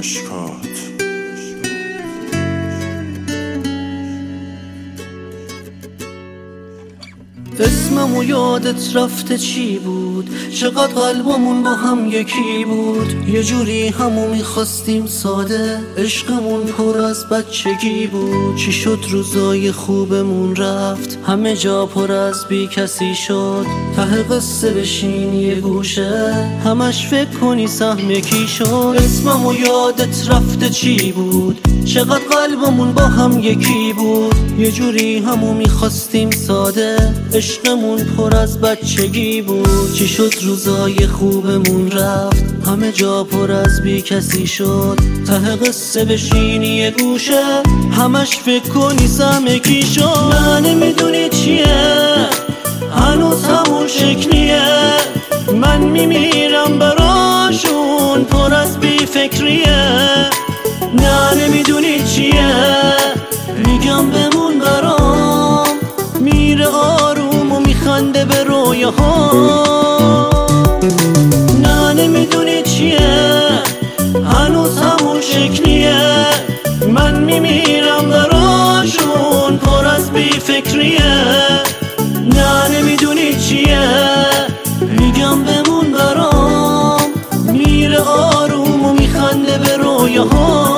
مشکات. اسممو یادت رفته چی بود؟ چقدر قلبمون با هم یکی بود. یه جوری همو میخواستیم ساده، عشقمون پر از بچگی بود. چی شد روزای خوبمون رفت، همه جا پر از بی کسی شد. ته قصه بشین یه گوشه، همش فکر کنی سهم کی شد. اسممو یادت رفته چی بود؟ چقدر قلبمون با هم یکی بود. یه جوری همو میخواستیم ساده، عشقمون پر از بچگی بود. چی شد روزای خوبمون رفت، همه جا پر از بی کسی شد. ته قصه بشینی یه گوشه، همش فکر کنی سهم کی شد. نه نمیدونی چیه، هنوز همون شکلیه. من میمیرم براشون، پر از بی فکریه. نه نمیدونی چیه، میگم بمون برام. میره آروم و میخنده به رویاها. نه نمیدونی چیه، هنوز همون شکلیه. من میمیرم براشون، پر از بی فکریه. نه نمیدونی چیه، میگم بمون برام. میره آروم و میخنده به رویاها.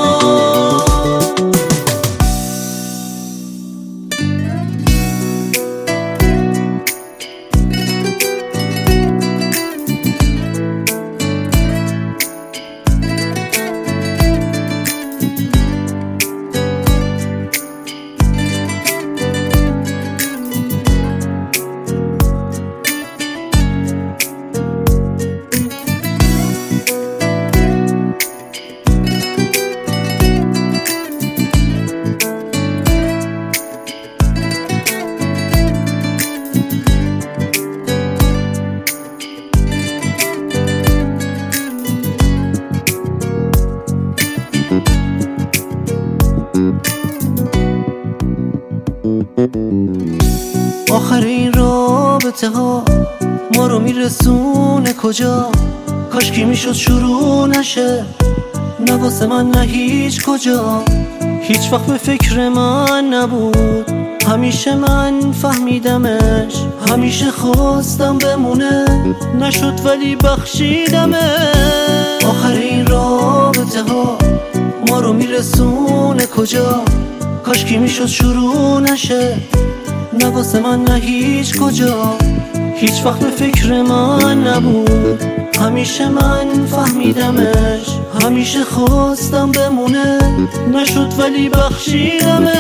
آخرین رابطه ها ما رو میرسونه کجا؟ کاشکی میشد شروع نشه، نه واسه من نه هیچ کجا. هیچ وقت به فکر من نبود، همیشه من فهمیدمش. همیشه خواستم بمونه، نشد ولی بخشیدمش. آخرین رابطه ها ما رو میرسونه کجا؟ کاشکی میشد شروع نشه، نه واسه من نه هیچ کجا. هیچ وقت به فکر من نبود، همیشه من فهمیدمش. همیشه خواستم بمونه، نشد ولی بخشیدمش.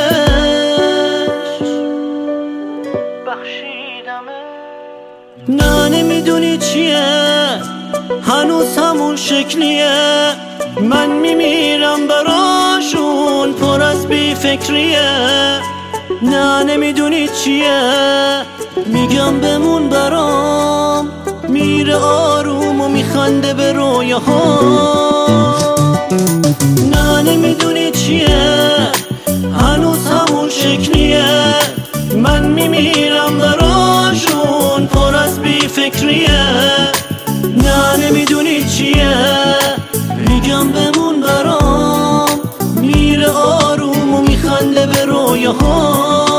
نه نمیدونی چیه، هنوز همون شکلیه. من میمیرم براشون، پر از بی فکریه. نه نمیدونی چیه، میگم بمون برام. میره آروم و میخنده به رویاها. نه نمیدونی چیه، هنوز همون شکلیه. من میمیرم براشون، پر از بی فکریه. نه نمیدونی چیه، میگم بمون برام. میره آروم و میخنده به رویاها.